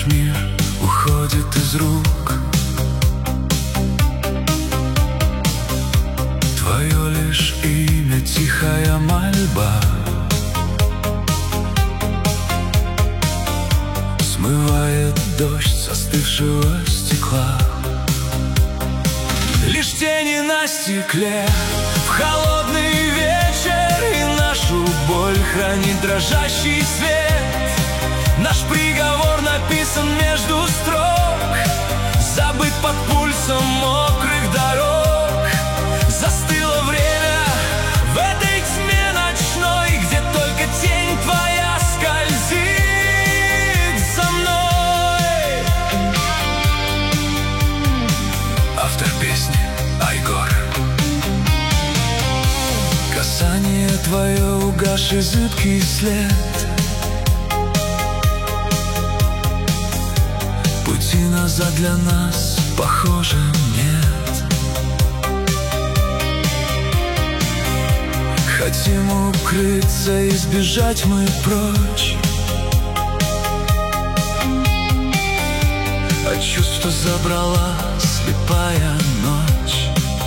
мир уходит из рук. Твое лишь имя, тихая мольба, смывает дождь застывшего стекла. Лишь тени на стекле в холодный вечер, и нашу боль хранит дрожащий свет. Наш приговор написан между строк, забыт под пульсом мокрых дорог. Застыло время в этой тьме ночной, где только тень твоя скользит за мной. Автор песни Айгор. Касание твое, угасший зыбкий след. Пути назад для нас, похоже, нет. Хотим укрыться и сбежать мы прочь от чувств, что забрала слепая ночь.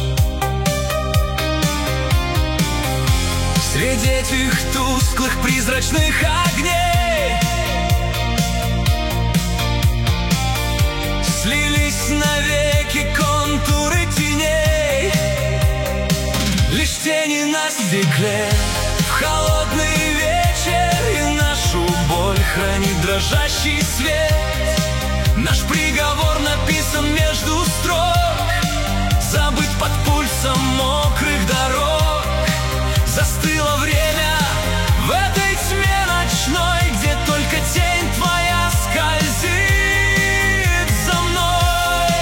Среди этих тусклых призрачных огней слились навеки контуры теней. Лишь тени на стекле в холодный вечер, и нашу боль хранит дрожащий свет. Наш приговор написан между строк, забыт под пульсом мокрых дорог. Застыло время в этой тьме ночной, где только тень твоя скользит за мной.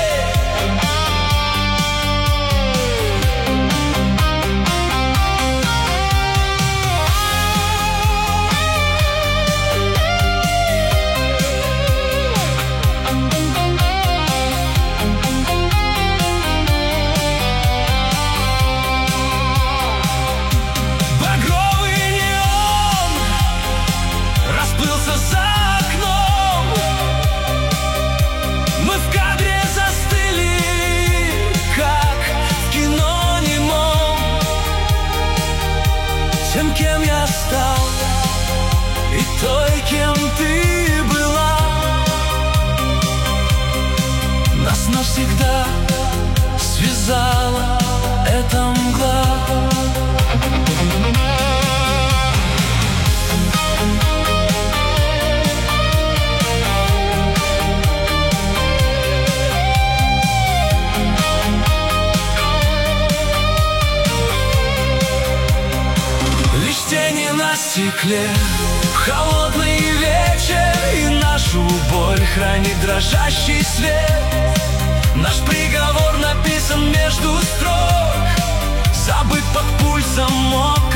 Тем, кем я стал, и той, кем ты была, нас навсегда связала эта мгла. Тени на стекле в холодный вечер, и нашу боль хранит дрожащий свет. Наш приговор написан между строк, забыт под пульсом мокрых